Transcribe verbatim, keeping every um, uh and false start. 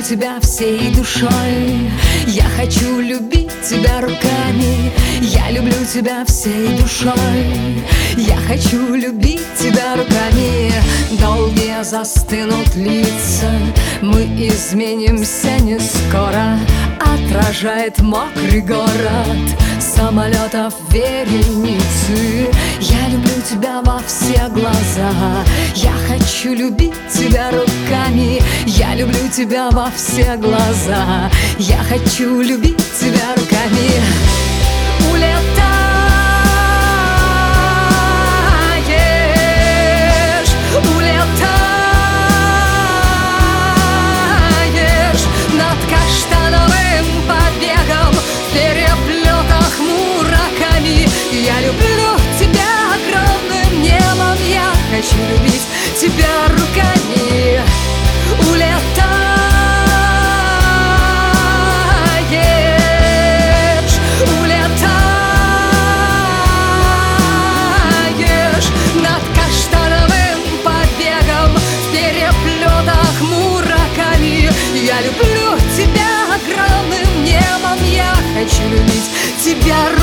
тебя всей душой. Я хочу любить тебя руками. Я люблю тебя всей душой. Я хочу любить тебя руками. Долгие застынут лица, мы изменимся не скоро. Отражает мокрый город самолетов вереницы. Я люблю тебя во все глаза. Я хочу любить тебя руками. Я люблю тебя во все глаза. Я хочу любить тебя руками. Улетаешь, улетаешь над каштановым побегом в переплетах мураками. Я люблю тебя огромным небом. Я хочу любить тебя руками. Улетаешь, улетаешь над каштановым побегом в переплетах мураками. Я люблю тебя огромным небом. Я хочу любить тебя руками.